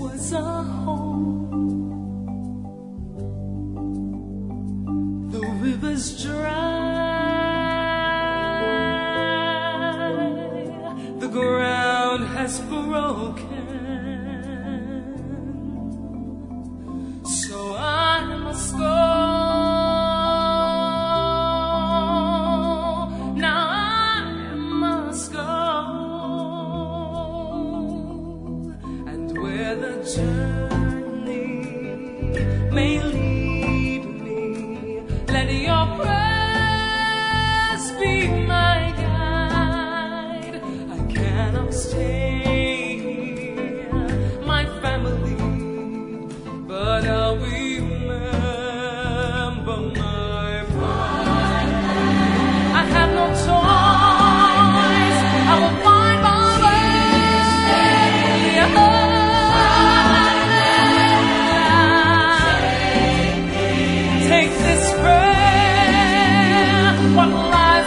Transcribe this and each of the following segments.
was a home. The river's dry, the ground has broken, so I must go. Now I must go, and where the journey may lead me, let your prayers be my guide. I cannot stay here, my family, but I'll remember my pride. I have no choice, I will find my way. Take this prayer, what lies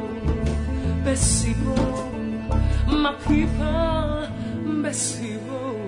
my people, Bessibo.